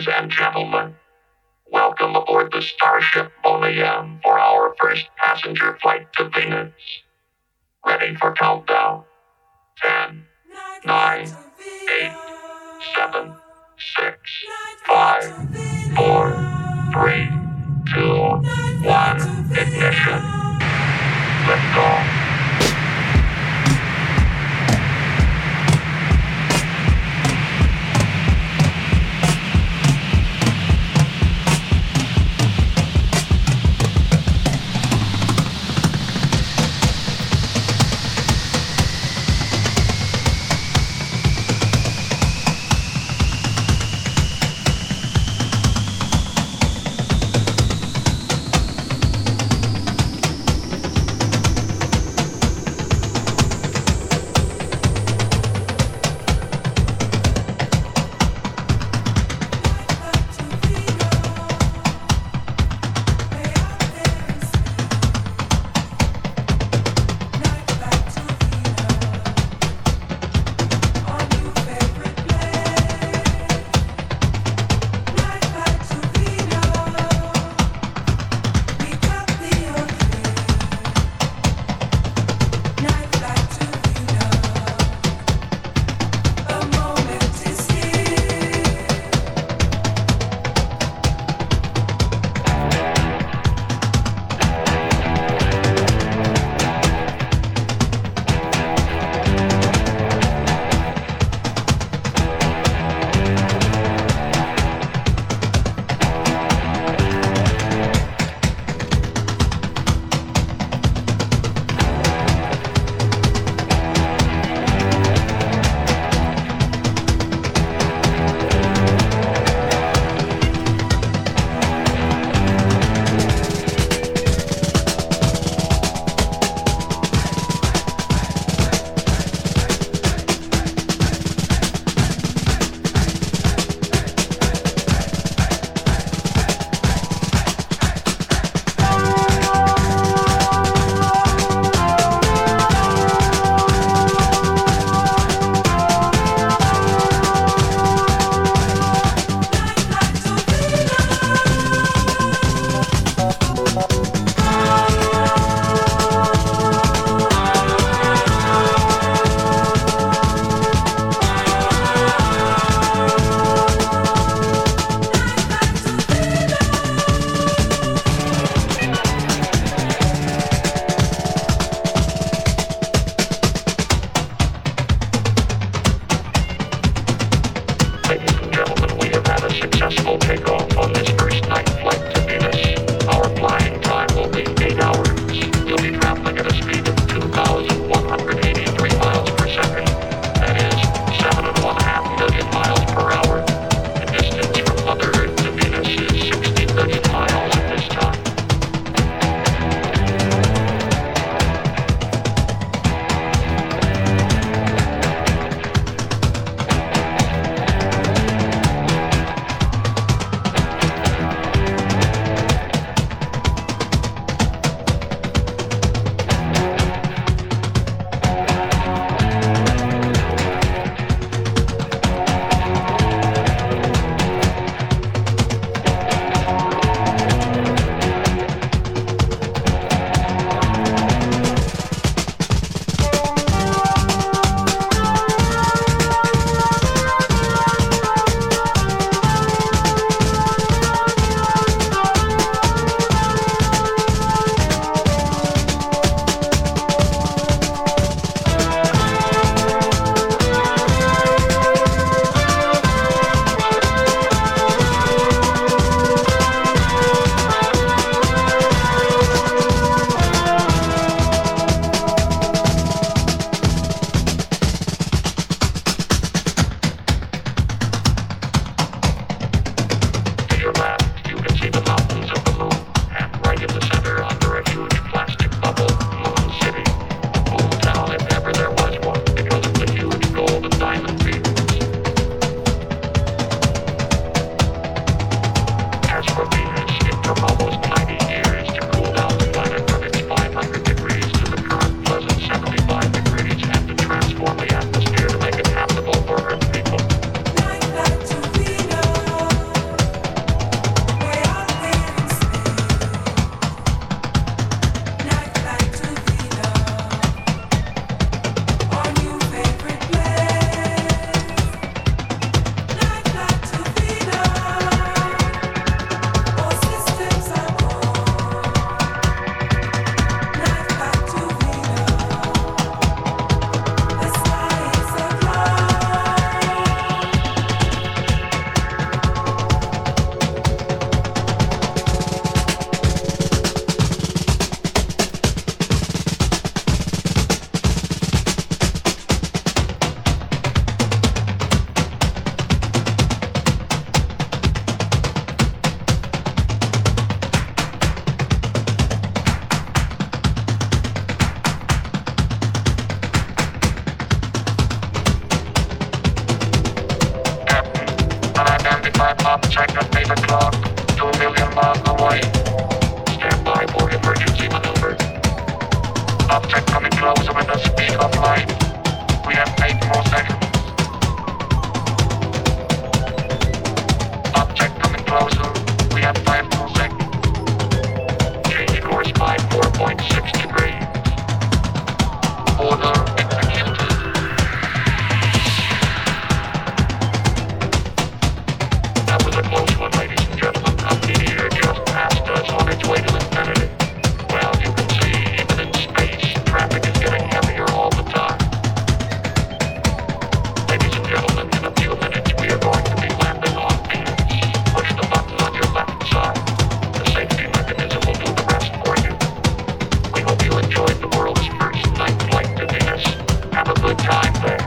Ladies and gentlemen, welcome aboard the Starship Boneyam for our first passenger flight to Venus. Ready for countdown. 10, 9, 8, 7, 6, 5, 4, 3, 2, 1, ignition. Lift off. 25 object at 8 o'clock, 2 million miles away. Stand by for emergency maneuver. Object coming closer with the speed of light. We have 8 more seconds. Object coming closer. We have 5 more seconds. Change course by 4.6 degrees. Order executed. That was a close one, ladies and gentlemen. A meteor just passed us on its way to infinity. Well, you can see, even in space, traffic is getting heavier all the time. Ladies and gentlemen, in a few minutes we are going to be landing on Venus. Push the button on your left side. The safety mechanism will do the rest for you. We hope you enjoyed the world's first night flight to Venus. Have a good time there.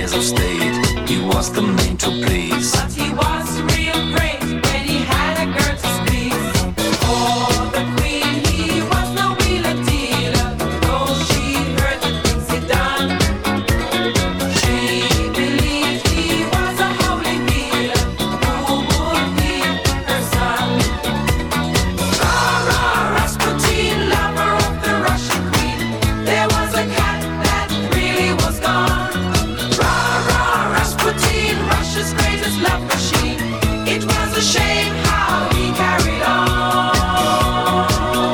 cares of state. He was the man to please. But he was real great when he had a girl to squeeze. For the queen, he was no wheeler dealer. Though she heard the things he done, she believed he was a holy healer who would heal her son. Rah, Rasputin, lover of the Russian queen. There was a cat that really was gone. Rah, Rasputin, Russia's greatest love machine. It was a shame how he carried on.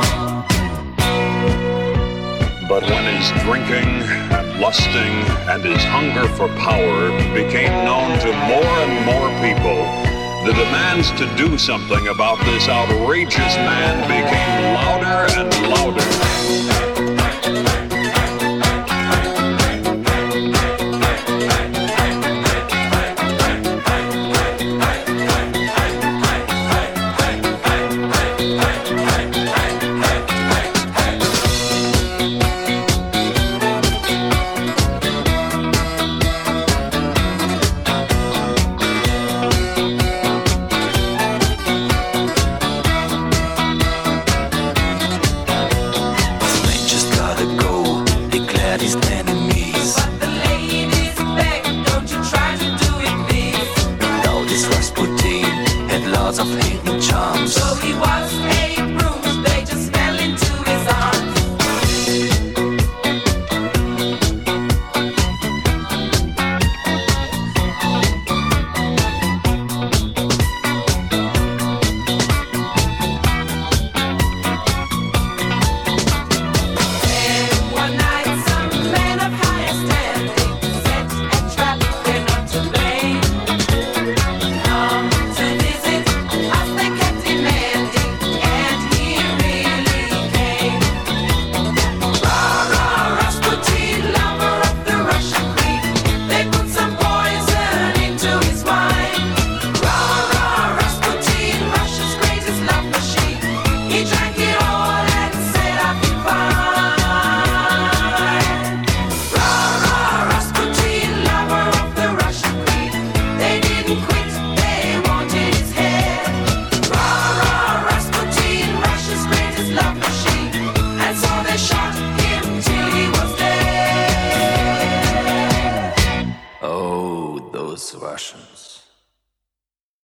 But when his drinking and lusting and his hunger for power became known to more and more people, the demands to do something about this outrageous man became louder and louder. This man just gotta go, declared his enemies. But the ladies begged, don't you try to do it, please. Now this Rasputin had lots of hidden charms. So